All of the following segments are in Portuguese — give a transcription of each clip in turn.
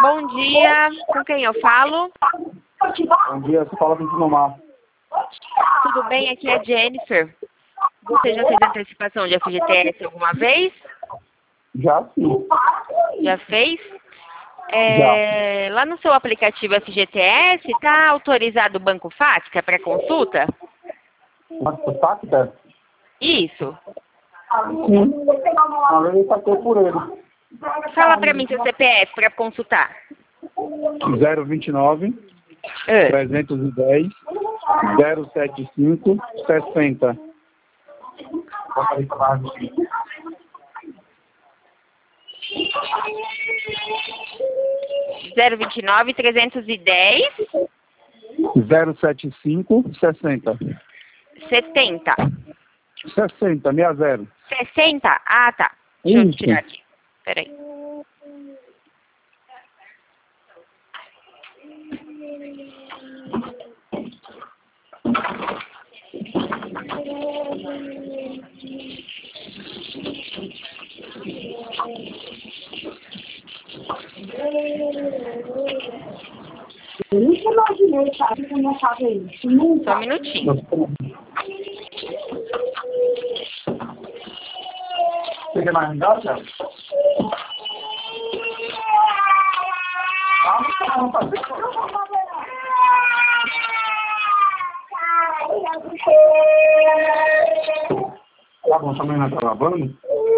Bom dia, com quem eu falo? Bom dia, você fala com o Dinomar. Tudo bem? Aqui é a Jennifer. Você já fez antecipação de FGTS alguma vez? Já sim. Já fez? Já. Lá no seu aplicativo FGTS, está autorizado o Banco Fática para consulta? Mas Fática? Isso. Sim. Na verdade, eu saquei por ele. Fala para mim seu CPF para consultar. 029 310 075 60. 029 310 075 60. 70. 60, 60. 60? Ah, tá. Deixa eu Isso. tirar aqui. Peraí. Eu nunca imaginei, sabe, que eu não faço isso. Nunca. Só um minutinho. Você quer mais ajudar, Thiago? Tá bom, sua mãe não tá lavando?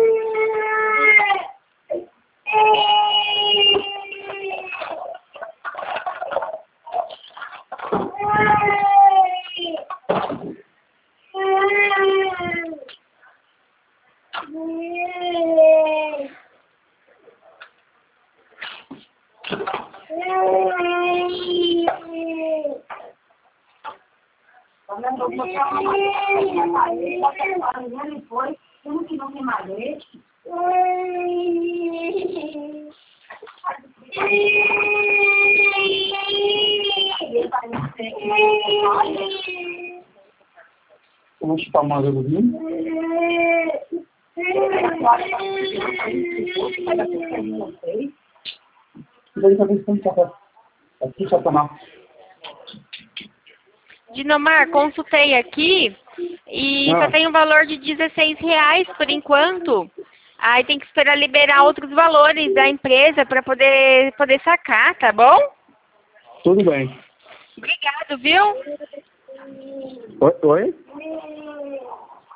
Vamos chupar mais do vinho? Aqui, Satanás. Dinomar, consultei aqui e só tem um valor de R$16 por enquanto. Aí tem que esperar liberar outros valores da empresa para poder sacar, tá bom? Tudo bem. Obrigado, viu? Oi?